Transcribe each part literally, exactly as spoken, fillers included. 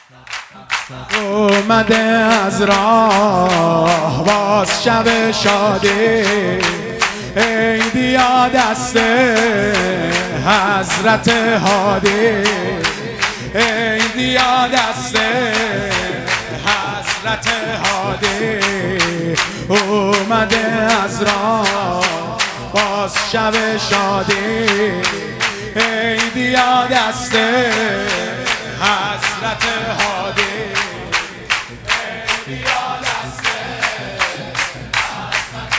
اومده از راه باز شب شادی، عیدی یا دست حضرت هادی، عیدی یا دست حضرت هادی. اومده از راه باز شب شادی، عیدی یا دست حضرت هادی، عیدی یا دست حضرت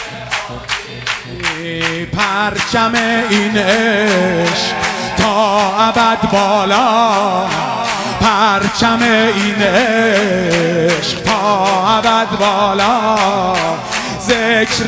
هادی. پرچم این عشق تا ابد بالا، پرچم این عشق تا ابد بالا، ذکر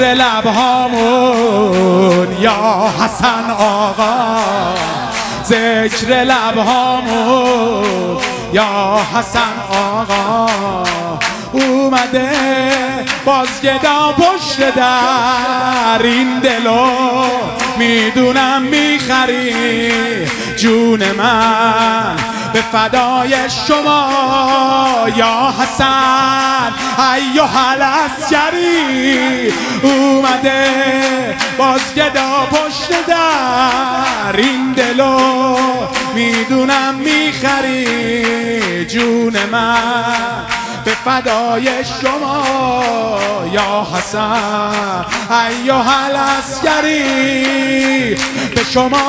لبهامون یا حسن آقا، ذکر لبهامون یا حسن آقا. اومده باز گدا پشت در، این دلو میدونم میخری جون من به فدای شما یا حسن ایها العسکری. اومده باز گدا پشت در، این دلو میدونم میخری جون من به فدای شما یا حسن ایها العسکری. به شما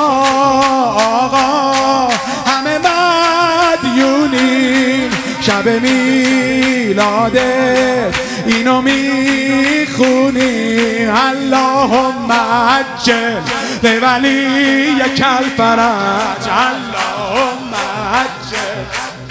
آقا همه مدیونیم، شب میلادت اینو میخونیم. اللهم عجل لولیک الفرج، اللهم عجل.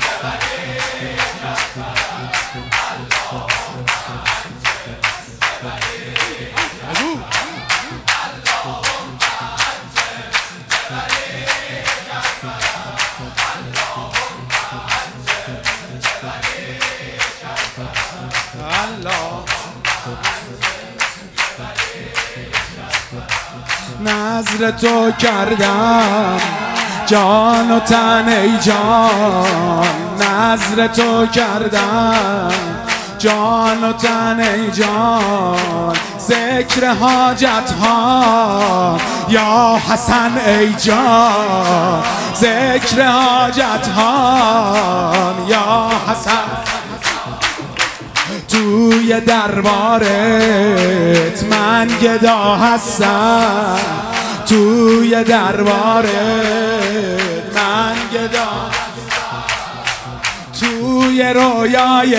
نظر تو کردم جان و تن ای جان، نظر تو کردم جان و تن ای جان، ذکر حاجت ها یا حسن ای جان، ذکر حاجت ها یا حسن. توی دربارت من گدا هستم، توی دربارت من گدا هستم، توی رویای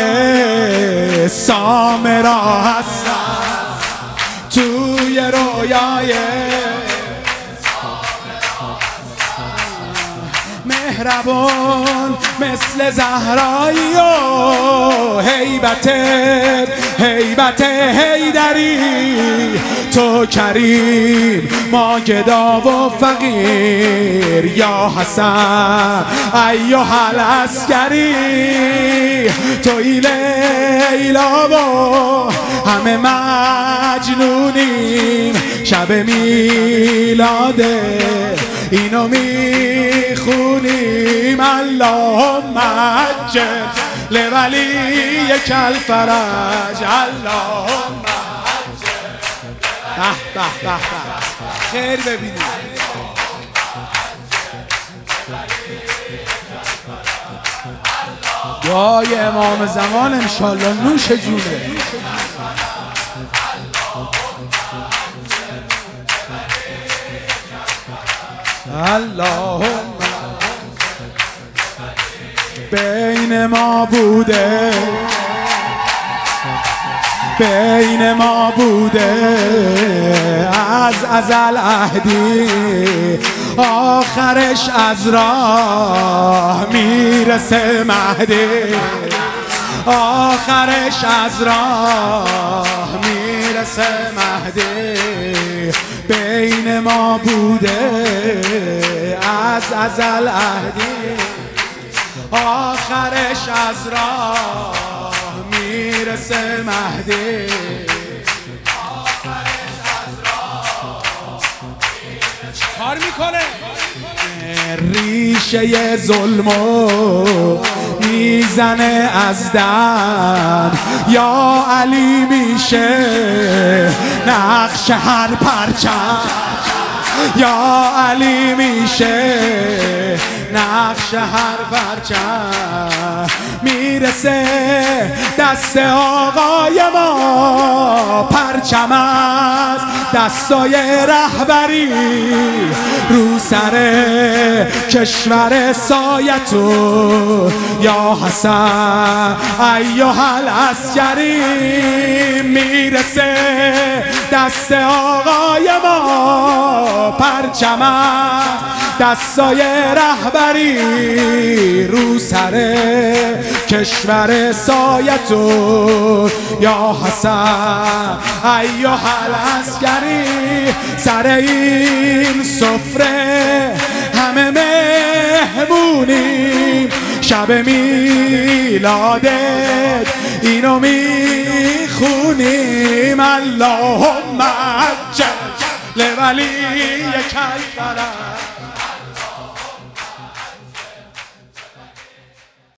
سامرا هستم، توی رویای مهربان مثل زهرایی و هیبت هیبت هیدری. تو کریم ما گدا و فقیر یا حسن ایها العسکری. توی لیلا و همه مجنونیم، شب میلاده اینو میخونیم. اللهم عجل لولیک الفرج، اللهم عجل. به به به خیر ببینید. دعای امام زمان انشالله نوش جونه. اللهم بین ما بوده، بین ما بوده از ازل عهدی، آخرش از راه میرسه مهدی، آخرش از راه میرسه مهدی. بین ما بوده از ازل عهدی، آخرش از راه میرسه مهدی، آخرش از راه میرسه. کار میکنه ریشه ظلمو میزنه از دم، یا علی میشه نقش هر پرچم، یا علی میشه نقش هر پرچم. میرسه دست آقای ما پرچم از دستای رهبری، رو سر کشور سایتو یا حسن ایها العسکری. میرسه دست آقای ما پرچم دستای رهبری، رو سر کشور سایتو یا حسن ایها العسکری. سر این سفره همه مهمونیم، شب میلادت اینو میخونیم. اللهم عجل لولی کربلا.